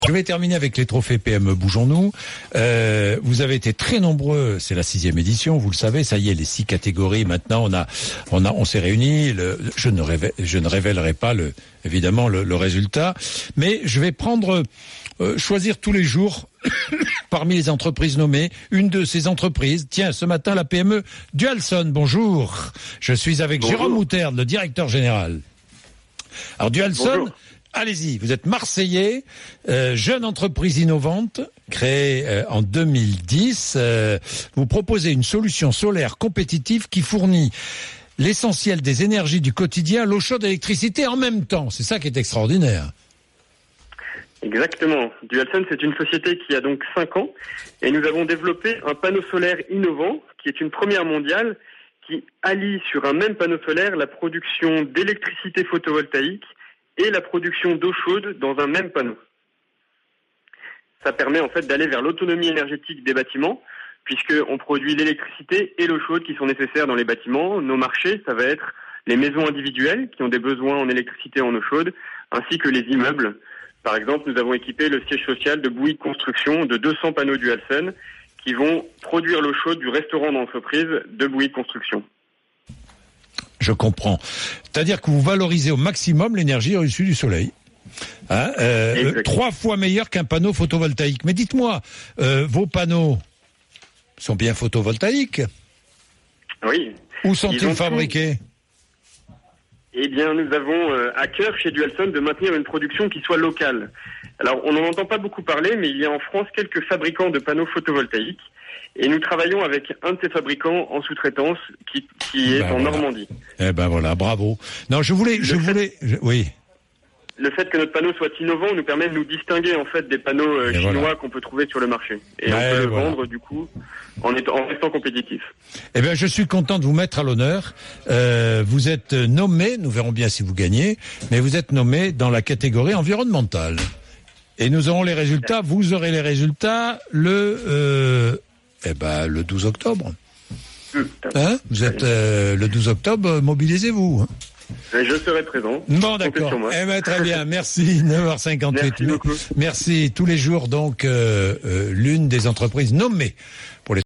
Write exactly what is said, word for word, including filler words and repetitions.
Je vais terminer avec les trophées P M E Bougeons-nous. Euh, vous avez été très nombreux, c'est la sixième édition, vous le savez, ça y est, les six catégories. Maintenant, on a, on a, on s'est réunis. Le, je ne révèle, je ne révélerai pas le, évidemment, le, le résultat, mais je vais prendre, euh, choisir tous les jours parmi les entreprises nommées, une de ces entreprises. Tiens, ce matin, la P M E Dualson. Bonjour. Je suis avec Bonjour. Jérôme Mouterde, le directeur général. Alors Dualson. Bonjour. Allez-y, vous êtes Marseillais, euh, jeune entreprise innovante, créée euh, en deux mille dix. Euh, vous proposez une solution solaire compétitive qui fournit l'essentiel des énergies du quotidien, l'eau chaude et l'électricité en même temps. C'est ça qui est extraordinaire. Exactement. Dualson, c'est une société qui a donc cinq ans et nous avons développé un panneau solaire innovant qui est une première mondiale qui allie sur un même panneau solaire la production d'électricité photovoltaïque et la production d'eau chaude dans un même panneau. Ça permet en fait d'aller vers l'autonomie énergétique des bâtiments, puisqu'on produit l'électricité et l'eau chaude qui sont nécessaires dans les bâtiments. Nos marchés, ça va être les maisons individuelles qui ont des besoins en électricité et en eau chaude, ainsi que les immeubles. Par exemple, nous avons équipé le siège social de Bouygues Construction de deux cents panneaux Dualson qui vont produire l'eau chaude du restaurant d'entreprise de Bouygues Construction. Je comprends. C'est-à-dire que vous valorisez au maximum l'énergie reçue du soleil. Hein, euh, trois fois meilleur qu'un panneau photovoltaïque. Mais dites-moi, euh, vos panneaux sont bien photovoltaïques ? Oui. Où sont-ils fabriqués ? Eh bien, nous avons euh, à cœur chez Dualson de maintenir une production qui soit locale. Alors, on n'en entend pas beaucoup parler, mais il y a en France quelques fabricants de panneaux photovoltaïques. Et nous travaillons avec un de ces fabricants en sous-traitance qui, qui est ben en voilà. Normandie. Eh ben voilà, bravo. Non, je voulais, je le voulais, fait, je, oui. Le fait que notre panneau soit innovant nous permet de nous distinguer en fait des panneaux euh, chinois voilà. qu'on peut trouver sur le marché. Et ben on peut le voilà. vendre du coup en, étant, en restant compétitif. Eh bien, je suis content de vous mettre à l'honneur. Euh, vous êtes nommé, nous verrons bien si vous gagnez, mais vous êtes nommé dans la catégorie environnementale. Et nous aurons les résultats. Vous aurez les résultats le. Euh, Eh ben, le douze octobre. Hein vous êtes euh, le douze octobre, mobilisez-vous. Hein Je serai présent. Bon, d'accord. Eh ben, très bien. Merci. neuf heures cinquante-huit. Merci beaucoup. Merci. Tous les jours, donc, euh, euh, l'une des entreprises nommées pour les